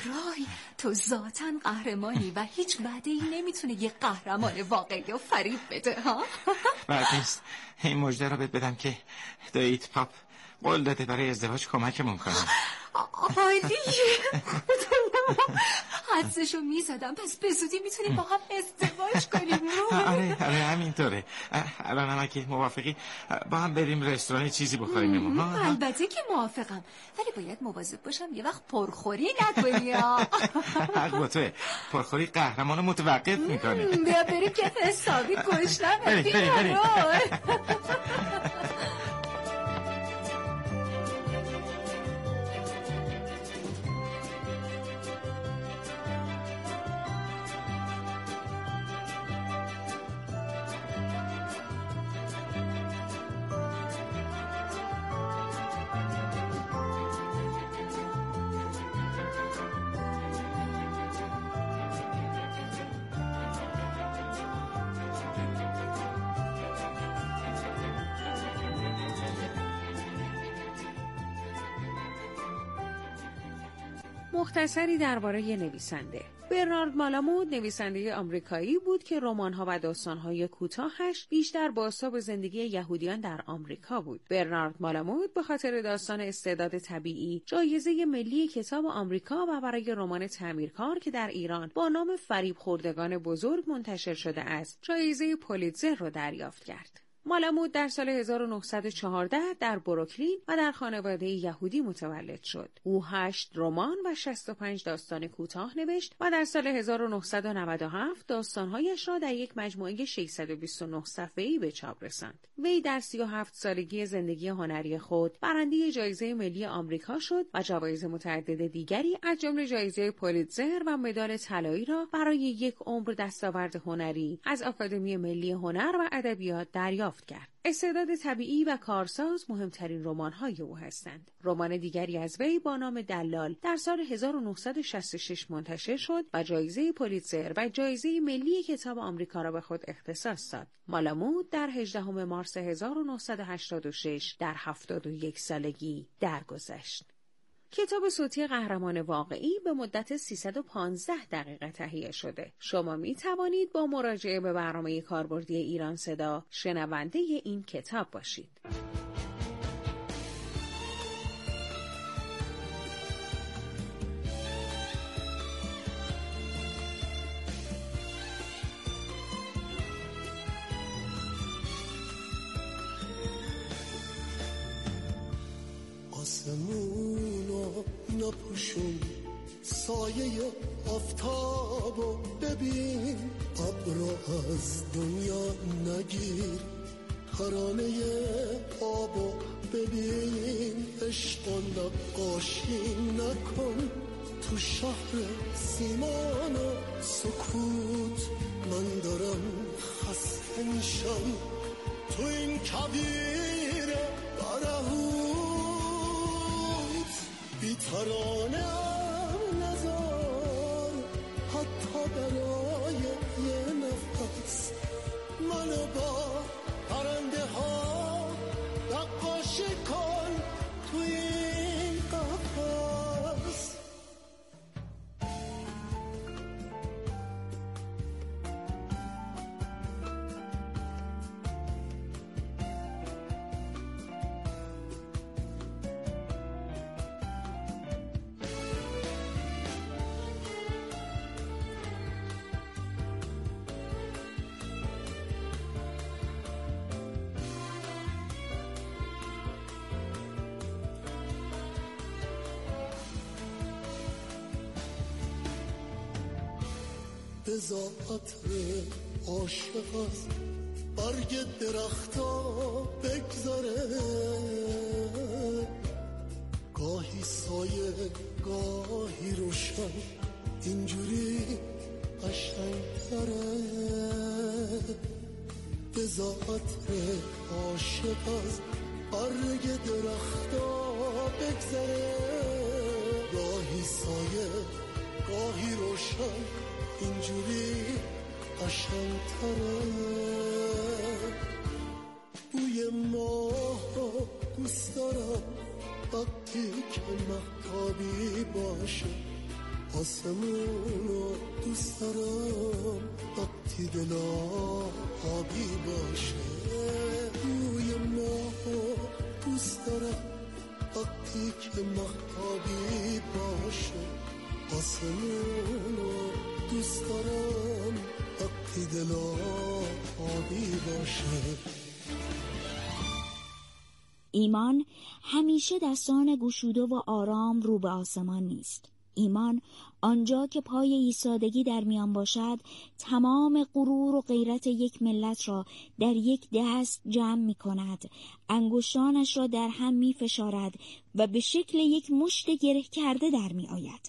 شورای، تو ذاتاً قهرمانی و هیچ وعده‌ای نمیتونه یه قهرمان واقعی رو فریب بده ها. بعد نیست این مژده رو بدم که داییت پاپ قول داده برای ازدواج کمکمون کنه. عالیه. حدسشو میزدم، پس به زودی میتونیم با هم ازدواج کنیم. آره همینطوره. الان هم اگه موافقی با هم بریم رستوران چیزی بخوریم. البته که موافقم، ولی باید مواظب باشم یه وقت پرخوری نکنی. حق با توه، پرخوری قهرمانو متوقف میکنه. بیا بریم که حسابی گشنم. بریم. مختصری درباره نویسنده. برنارد مالامود نویسنده آمریکایی بود که رمان‌ها و داستان‌های کوتاهش بیشتر بازتاب زندگی یهودیان در آمریکا بود. برنارد مالامود به خاطر داستان استعداد طبیعی جایزه ملی کتاب آمریکا و برای رمان تعمیرکار که در ایران با نام فریب خوردگان بزرگ منتشر شده است، جایزه پولیتزر را دریافت کرد. مالامود در سال 1914 در بروکلین و در خانواده یهودی متولد شد. او 8 رمان و 65 داستان کوتاه نوشت و در سال 1997 داستانهایش را در یک مجموعه 629 صفحه‌ای به چاپ رساند. وی در 37 سالگی زندگی هنری خود برنده جایزه ملی آمریکا شد و جوایز متعدد دیگری از جمله جایزه پولیتزر و مدال طلایی را برای یک عمر دستاورد هنری از آکادمی ملی هنر و ادبیات دریافت کرد. استعداد طبیعی و کارساز مهمترین رمان‌های او هستند. رمان دیگری از وی با نام دلال در سال 1966 منتشر شد و جایزه پولیتزر و جایزه ملی کتاب آمریکا را به خود اختصاص داد. مالامود در 18 مارس 1986 در 71 سالگی درگذشت. کتاب صوتی قهرمان واقعی به مدت 315 دقیقه تهیه شده. شما می توانید با مراجعه به برنامه کاربردی ایران صدا شنونده این کتاب باشید. آسمونو نپوشون، سایه آفتابو ببین، ابرو از دنیا نگیر، ترانه آبو ببین، عشق و نقاشی نکن تو شهر سیمان و سکوت. من دارم خسته میشم تو این کویر برهوت، بی ترانه نذار حتی برای یه نفس، منو با پرنده ها نقاشی کن تو این قفس. بزا عطر عاشق از برگ درختا بگذاره، گاهی سایه گاهی روشن، اینجوری قشنگ‌تره. بزا عطر عاشق از برگ درختا بگذاره، گاهی سایه گاهی روشن، اینجوری قشنگ‌تره. بوی ماه رو دوست دارم وقتی که مهتابی باشه، آسمونو دوست دارم وقتی دلا آبی باشه، روی ماهو دوست دارم وقتی که مهتابی باشه، آسمونو دوست دارم وقتی دلا آبی باشه. ایمان همیشه دستان گشوده و آرام رو به آسمان نیست. ایمان آنجا که پای ایستادگی در میان باشد، تمام غرور و غیرت یک ملت را در یک دست جمع می کند، انگشتانش را در هم می فشارد و به شکل یک مشت گره کرده در می آید.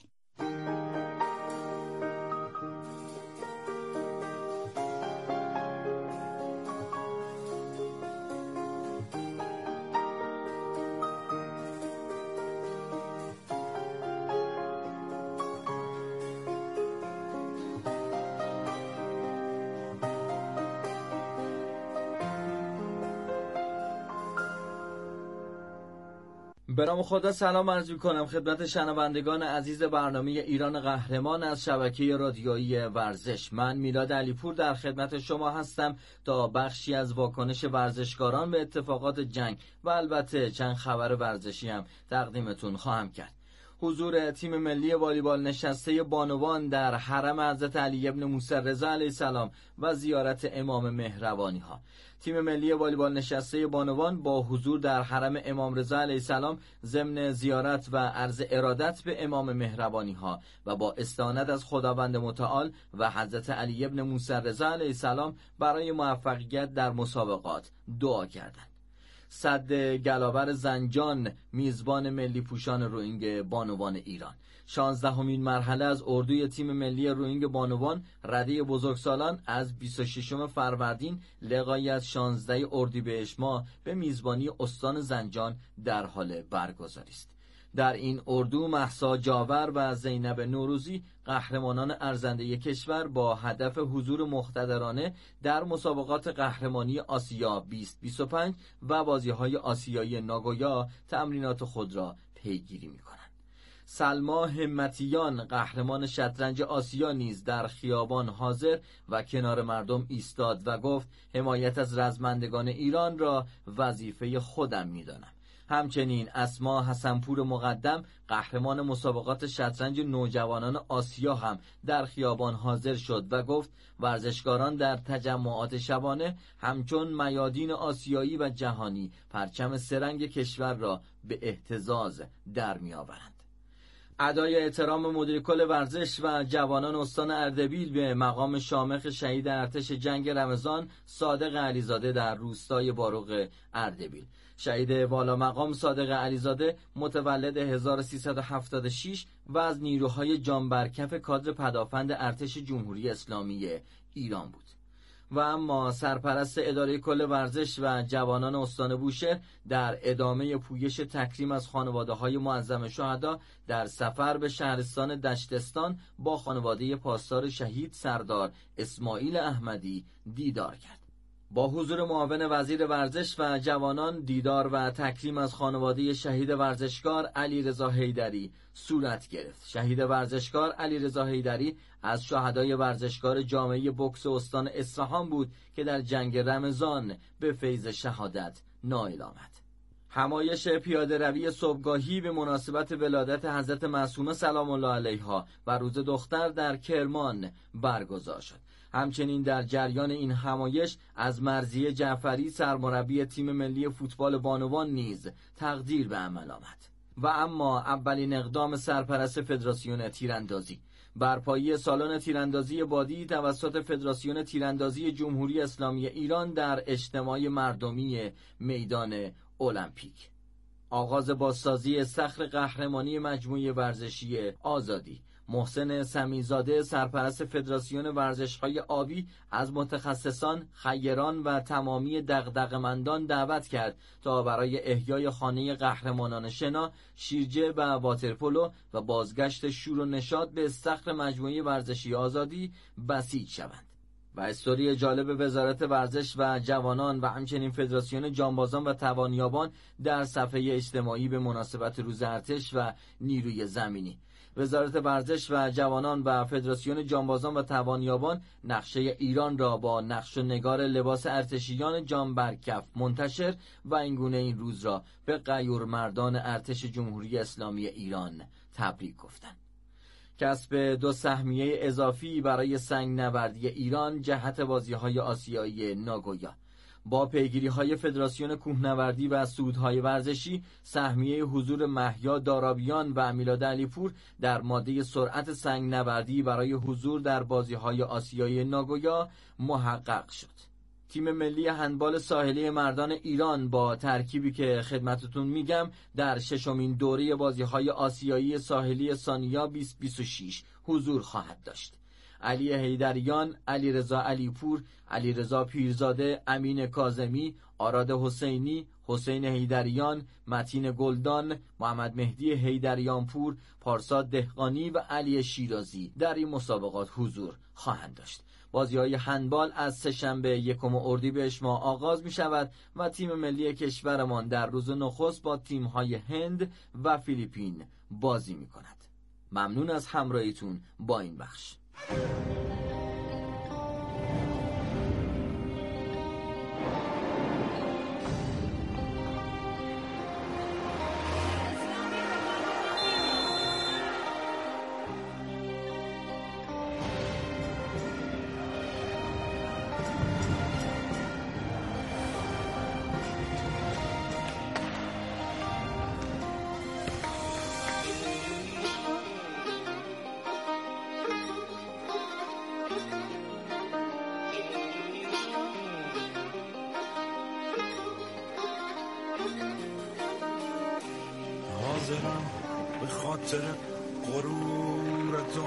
به نام خدا سلام عرض می‌کنم خدمت شنوندگان عزیز برنامه ایران قهرمان از شبکه رادیویی ورزش. من میلاد علیپور در خدمت شما هستم تا بخشی از واکنش ورزشکاران به اتفاقات جنگ و البته چند خبر ورزشی هم تقدیمتون خواهم کرد. حضور تیم ملی والیبال نشسته بانوان در حرم حضرت علی ابن موسی رضا علیه السلام و زیارت امام مهربانی ها. تیم ملی والیبال نشسته بانوان با حضور در حرم امام رضا علیه السلام ضمن زیارت و عرض ارادت به امام مهربانی ها و با استعانت از خداوند متعال و حضرت علی ابن موسی رضا علیه السلام برای موفقیت در مسابقات دعا کردند. صد گلاور زنجان میزبان ملی پوشان روئینگ بانوان ایران. 16مین مرحله از اردوی تیم ملی روئینگ بانوان رده بزرگسالان از 26 فروردین لغای 16 اردیبهشت ماه به میزبانی استان زنجان در حال برگزاری است. در این اردو مهسا جاور و زینب نوروزی قهرمانان ارزنده کشور با هدف حضور مقتدرانه در مسابقات قهرمانی آسیا 2025 و بازی‌های آسیایی ناگویا تمرینات خود را پیگیری می‌کنند. سلما همتیان قهرمان شطرنج آسیا نیز در خیابان حاضر و کنار مردم ایستاد و گفت حمایت از رزمندگان ایران را وظیفه خودم می‌دانم. همچنین اسما حسنپور مقدم قهرمان مسابقات شطرنج نوجوانان آسیا هم در خیابان حاضر شد و گفت ورزشکاران در تجمعات شبانه همچون میادین آسیایی و جهانی پرچم سه‌رنگ کشور را به اهتزاز در می‌آورند. ادای احترام مدیر کل ورزش و جوانان استان اردبیل به مقام شامخ شهید ارتش جنگ رمضان صادق علیزاده در روستای باروق اردبیل. شهید والا مقام صادق علیزاده متولد 1376 و از نیروهای جانبرکف کادر پدافند ارتش جمهوری اسلامی ایران بود. و اما سرپرست اداره کل ورزش و جوانان استان بوشهر در ادامه پویش تکریم از خانواده‌های معظم شهدا در سفر به شهرستان دشتستان با خانواده پاسدار شهید سردار اسماعیل احمدی دیدار کرد. با حضور معاون وزیر ورزش و جوانان دیدار و تکریم از خانواده شهید ورزشکار علیرضا حیدری صورت گرفت. شهید ورزشکار علیرضا حیدری از شهدای ورزشکار جامعه بوکس استان اصفهان بود که در جنگ رمضان به فیض شهادت نائل آمد. همایش پیاده روی صبحگاهی به مناسبت ولادت حضرت معصومه سلام الله علیها و روز دختر در کرمان برگزار شد. همچنین در جریان این همایش از مرضیه جعفری سرمربی تیم ملی فوتبال بانوان نیز تقدیر به عمل آمد. و اما اولین اقدام سرپرست فدراسیون تیراندازی برپایی سالن تیراندازی بادی توسط فدراسیون تیراندازی جمهوری اسلامی ایران در اجتماع مردمی میدان المپیک. آغاز بازسازی صخر قهرمانی مجموعه ورزشی آزادی. محسن سمیزاده سرپرست فدراسیون ورزش‌های آبی از متخصصان، خیران و تمامی دغدغه‌مندان دعوت کرد تا برای احیای خانه قهرمانان شنا، شیرجه و واترپولو و بازگشت شور و نشاط به صخر مجموعه ورزشی آزادی بسیج شوند. و استوری جالب وزارت ورزش و جوانان و همچنین فدراسیون جانبازان و توانیابان در صفحه اجتماعی به مناسبت روز ارتش و نیروی زمینی. وزارت ورزش و جوانان و فدراسیون جانبازان و توانیابان نقشه ایران را با نقش و نگار لباس ارتشیان جان بر کف منتشر و اینگونه این روز را به غیورمردان ارتش جمهوری اسلامی ایران تبریک گفتند. کسب 2 سهمیه اضافی برای سنگ نوردی ایران جهت بازی‌های آسیایی ناگویا. با پیگیری‌های فدراسیون کوهنوردی و سودهای ورزشی، سهمیه حضور مهیا دارابیان و میلاد علیپور در ماده سرعت سنگ نوردی برای حضور در بازی‌های آسیایی ناگویا محقق شد. تیم ملی هندبال ساحلی مردان ایران با ترکیبی که خدمتتون میگم در 6مین دوره بازی‌های آسیایی ساحلی سانیا 2026 حضور خواهد داشت. علی حیدریان، علیرضا علیپور، علیرضا پیرزاده، امین کاظمی، آراد حسینی، حسین حیدریان، متین گلدان، محمد مهدی حیدریانپور، پارسا دهقانی و علی شیرازی در این مسابقات حضور خواهند داشت. بازی‌های هندبال از سه‌شنبه 1 اردیبهشت ماه آغاز می‌شود و تیم ملی کشورمان در روز نخست با تیم‌های هند و فیلیپین بازی می‌کند. ممنون از همراهیتون با این بخش. حاضرم به خاطر غرور تو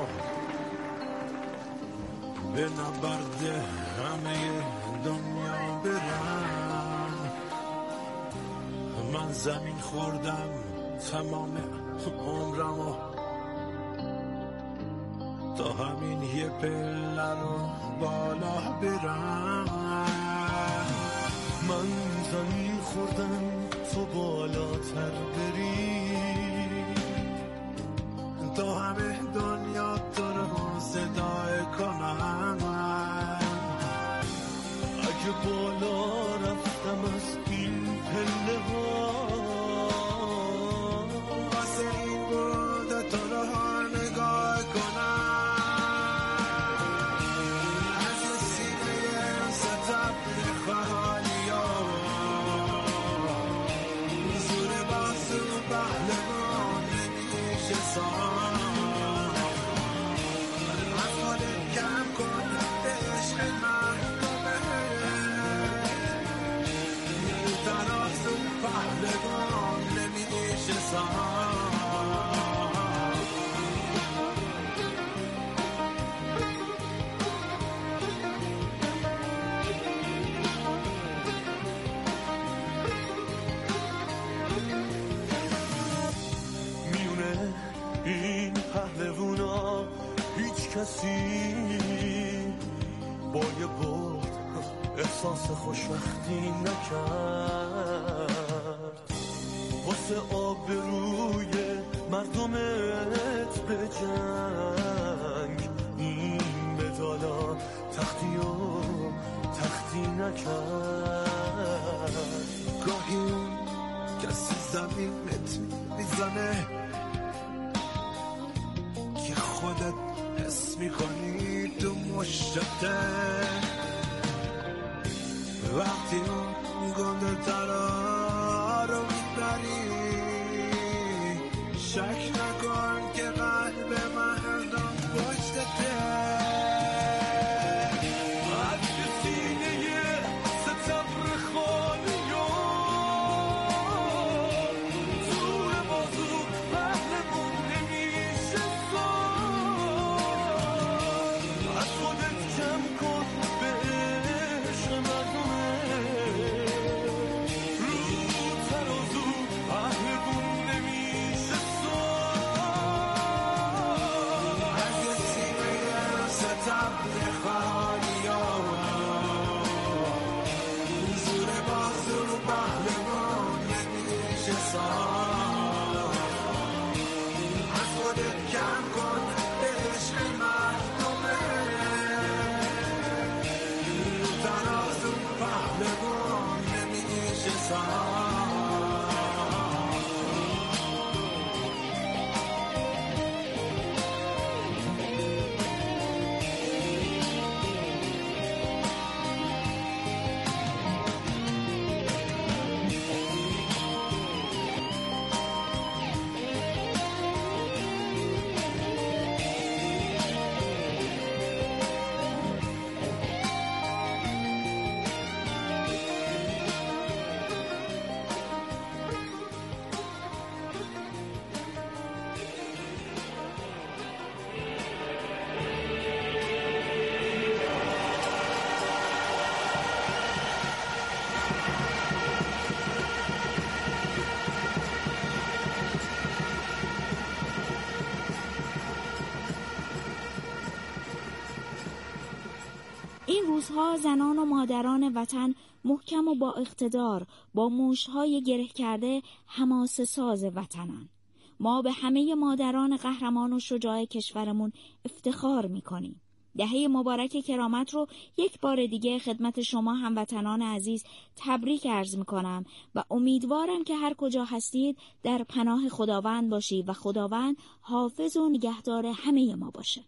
به نبرد همه دنیا برم. من زمین خوردم تمام عمرمو تا همین یه پله رو بالا برم. من زمین خوردم تو بالاتر بری تا همه دنیا تو رو صدای کنم. اگه بالا رفتم از این پله ها واسه این بود تو رو نگاه کنم. از سینه ستم خواهانی ها زور بازو پهلوان نمیشه سام. از خودت کم کن به عشق من ترازو پهلوان نمیشه سام. این پهلوونا هیچ کسی با یه برد احساس خوشبختی نکرد. واسه آبروی مردمت به جنگ این مدالا تختی نکرد. گاهی کسی زمینت میزنه که خودت حس میکنی تو مشته. وقتی اون گنده ترا رو میبری شک نکن که قلب مردم پشتته. از سینه ستبر خالی زور بازو پهلوان نمیشه سام. از خودت کم کن به عشق مردمه رو این روزها زنان و مادران وطن محکم و با اقتدار با موشهای گره کرده حماسه ساز وطنن. ما به همه مادران قهرمان و شجاع کشورمون افتخار میکنیم. دهه مبارک کرامت رو یک بار دیگه خدمت شما هموطنان عزیز تبریک عرض میکنم و امیدوارم که هر کجا هستید در پناه خداوند باشید و خداوند حافظ و نگهدار همه ما باشه.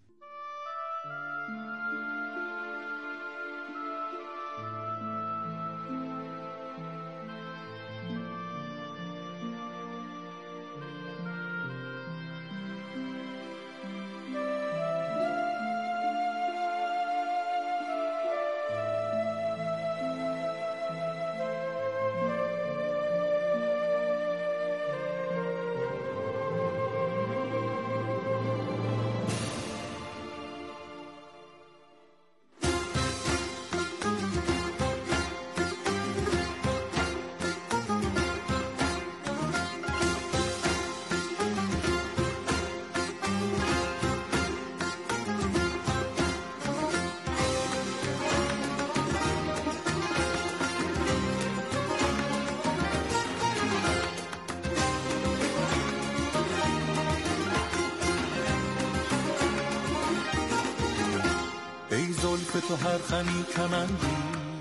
تو هر خمی کمندی،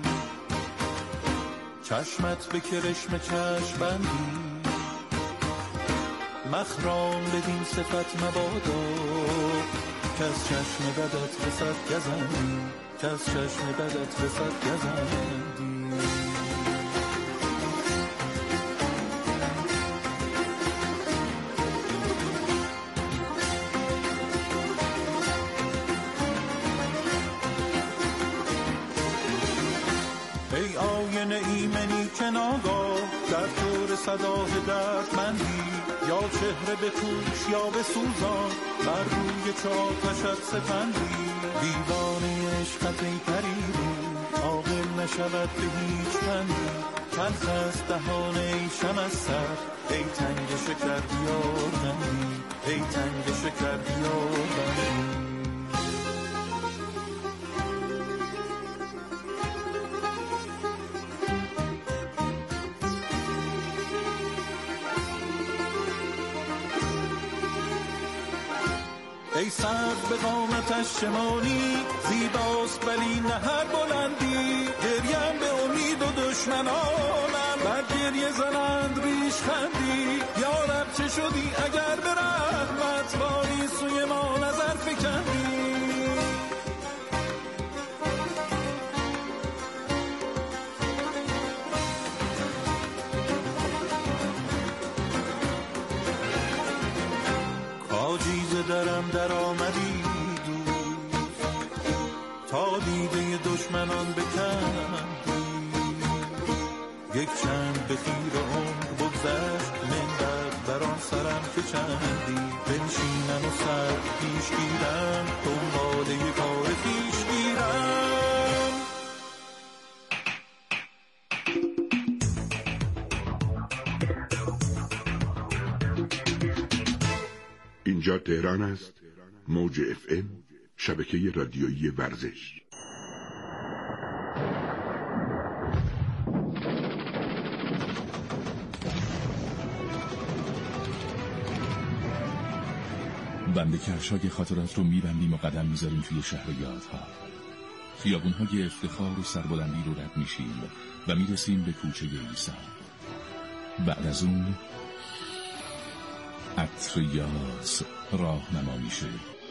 چشمت به کرشم چشم بندی، مخرام بدین صفت مبادا، کس چشم بدت رسد گزندی، کس چشم بدت رسد گزندی. ای آینه ایمنی که ناگاه در طور صداه دردمندی، یا چهره به توش یا به سوزان بر روی چه آتشت سپندی. دیوانه عشقت ای پریرو عاقل نشود به هیچ پندی، تلخ است دهان ای شم از سر ای تنگ شکر بیار بندی، ای تنگ شکر بیار بندی. ای سر به قامتش شمالی زیباست ولی نه هر بلندی، گریم به امید و دشمنانم بر گریه زنند ریش خندی. یارب چه شدی اگر به رحمت باری سوی ما نظر فکندی. کاجیز درم در آمدی دوست تا دیده دشمنان بکندی. یک چند به خیر عمر بگذشت من بر آن سرم که چندی. بنشینم و سر پیش گیرم دنباله کار پیش گیرم. اینجا تهران است. موج FM شبکه رادیویی ورزش. بند کفشای خاطرات رو میبندیم و قدم میذاریم توی شهر یادها. خیابونهای افتخار و سربلندی رو رد میشیم و میرسیم به کوچه عیسی. بعد از اون عطر یاس راهنما میشه.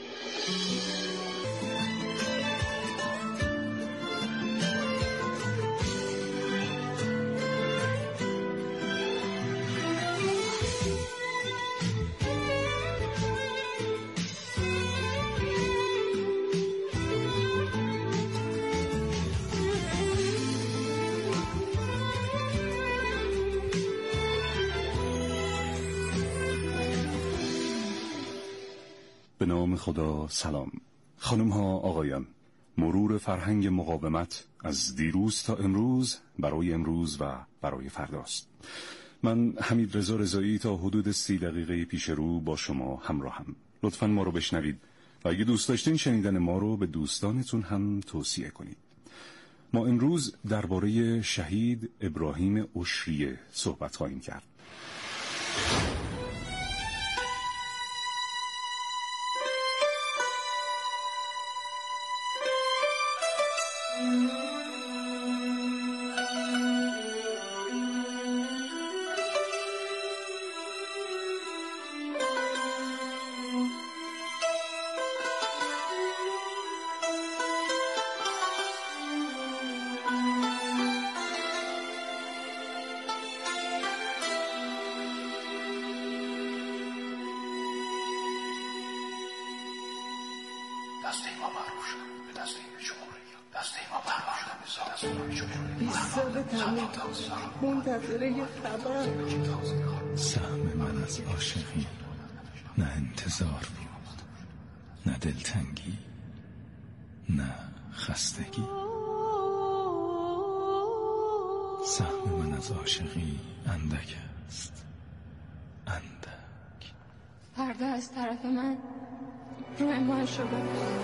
به نام خدا. سلام خانم ها آقایان. مرور فرهنگ مقاومت از دیروز تا امروز برای امروز و برای فرداست. من حمید رضا رضایی تا حدود 30 دقیقه پیش رو با شما همراهم. لطفاً ما رو بشنوید و اگه دوست داشتین شنیدن ما رو به دوستانتون هم توصیه کنید. ما امروز درباره شهید ابراهیم عشریه صحبت خواهیم کرد. سهم من از عاشقی نه انتظار بود، نه دلتنگی، نه خستگی. سهم من از عاشقی اندک است، اندک. پرده از طرف من رو اعمال شده.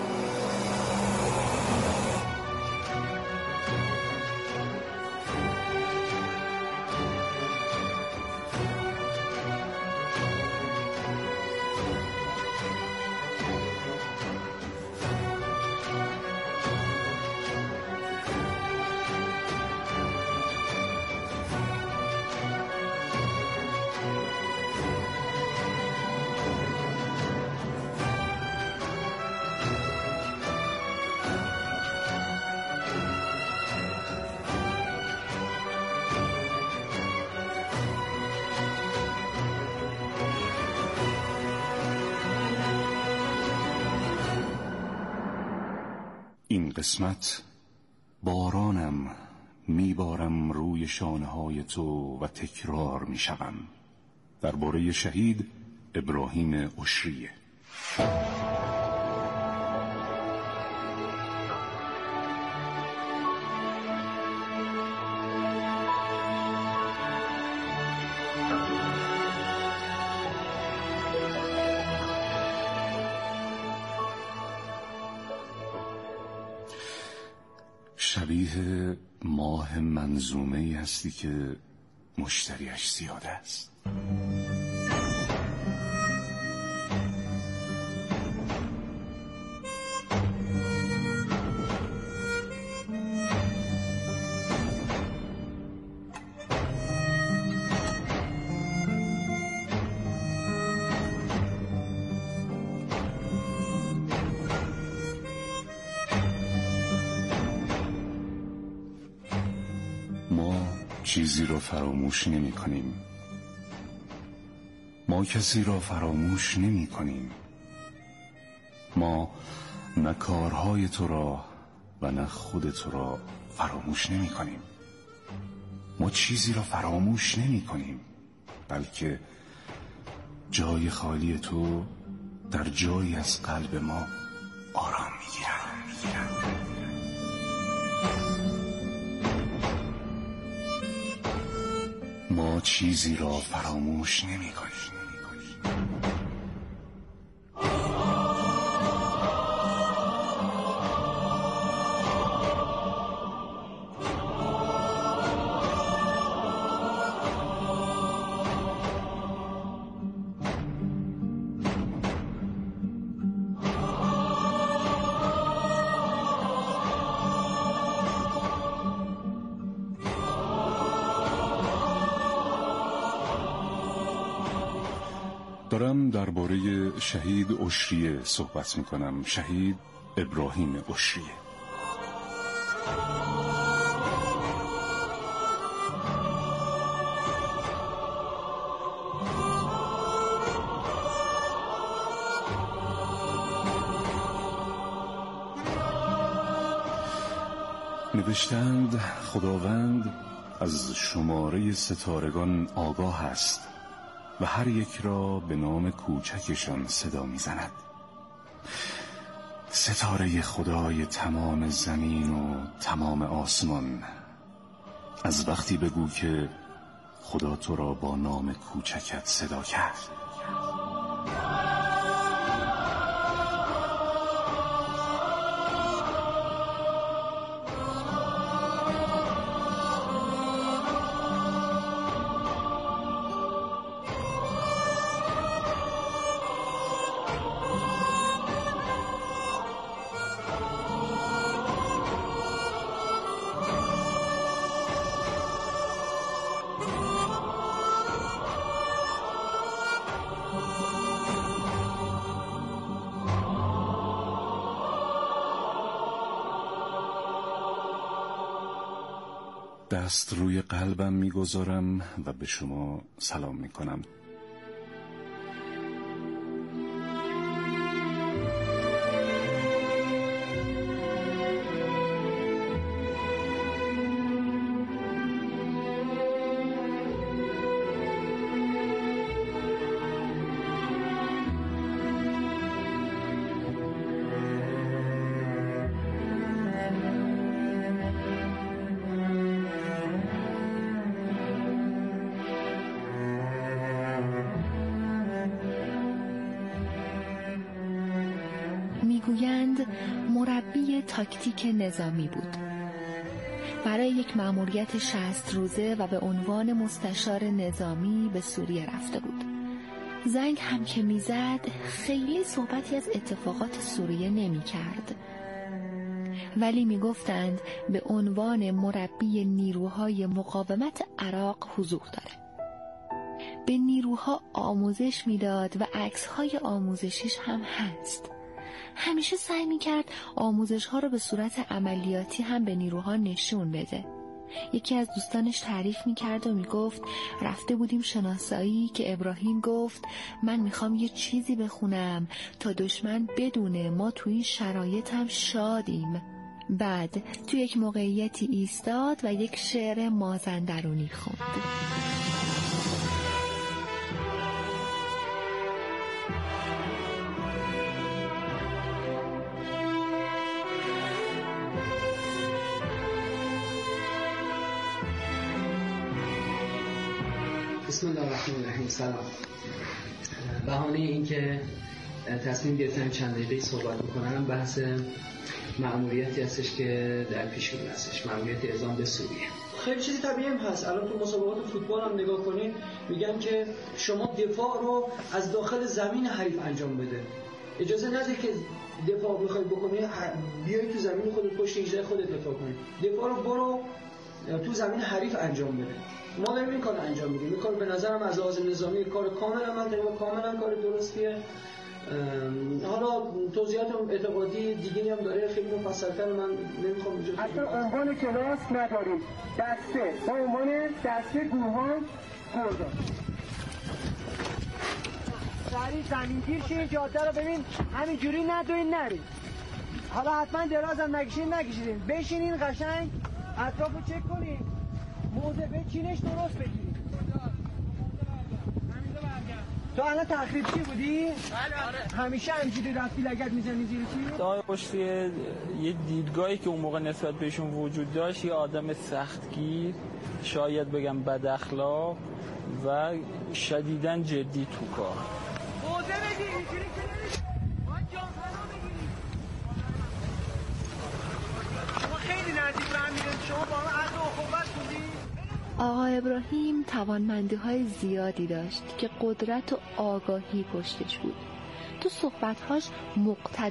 این قسمت بارانم میبارم روی شانه‌های تو و تکرار میشوم. درباره شهید ابراهیم عشریه. شبیه ماه منظومه‌ای هستی که مشتریش زیاد است. چیزی را فراموش نمی کنیم. ما کسی را فراموش نمی کنیم. ما نه کارهای تو را و نه خود تو را فراموش نمی کنیم. ما چیزی را فراموش نمی کنیم، بلکه جای خالی تو در جایی از قلب ما آرام می گیرد. ما چیزی را فراموش نمی کنیم. دارم درباره شهید عشریه صحبت میکنم. شهید ابراهیم عشریه. نوشتند خداوند از شماره ستارگان آگاه است و هر یک را به نام کوچکشان صدا میزند. ستاره خدای تمام زمین و تمام آسمان، از وقتی بگو که خدا تو را با نام کوچکت صدا کرد. دست روی قلبم میگذارم و به شما سلام میکنم. میگویند مربی تاکتیک نظامی بود. برای یک مأموریت 60 روزه و به عنوان مستشار نظامی به سوریه رفته بود. زنگ هم که میزد خیلی صحبتی از اتفاقات سوریه نمی کرد. ولی میگفتند به عنوان مربی نیروهای مقاومت عراق حضور داره. به نیروها آموزش میداد و عکس‌های آموزشیش هم هست. همیشه سعی میکرد آموزش‌ها رو به صورت عملیاتی هم به نیروها نشون بده. یکی از دوستانش تعریف میکرد و میگفت رفته بودیم شناسایی که ابراهیم گفت من میخوام یه چیزی بخونم تا دشمن بدونه ما تو این شرایط هم شادیم. بعد تو یک موقعیتی ایستاد و یک شعر مازندرانی خوند. بسم الله الرحمن الرحیم. سلام. بهانه این که تصمیم گرفتم چند دقیقه صحبت بکنم بحث مأموریتی هستش که در پیش رو هستش، مأموریت اعزام به سوریه. خیلی چیزی طبیعی هم هست. الان تو مسابقات فوتبال هم نگاه کنین میگن که شما دفاع رو از داخل زمین حریف انجام بده. اجازه ندید که دفاع بخوای بکنی بیای تو زمین خودت پشت ایجاد خودت دفاع کنی. دفاع رو برو تو زمین حریف انجام بده. ما داریم این کار انجام میدیم. این کار به نظرم از لحاظ نظامی کار کاملا منطقی و کاملا کار درستیه. حالا توضیحات اعتقادی دیگه هم داره خیلی مفصل‌تر، من نمیخوام اینجا اصلا عنوان کلاس نداریم. دسته با عنوان دسته گروهان گردان. سریع زمینگیر شین، جاده رو ببین همینجوری ندوین نرید. حالا حتما دراز هم نکشیدین بشینین قشنگ اطرافو چک کنین، موضع بچینش درست بگیرید. تو الان تخریب چی بودی؟ بله. همیشه همینجوری رفتی لگد میزنی زیر چی؟ تا پشت یه دیدگاهی که اون موقع نسبت بهشون وجود داشت، یه آدم سختگیر، شاید بگم بد اخلاق و شدیداً جدی تو کار. موضع بگیر اینجوری که نمیشه. باید جانفنا بگیری. شما خیلی نزدیک به هم میرید. شما با هم عهد و اخوت بودی؟ آقا ابراهیم توانمندی‌های زیادی داشت که قدرت و آگاهی پشتش بود. تو صحبت‌هاش مقتدر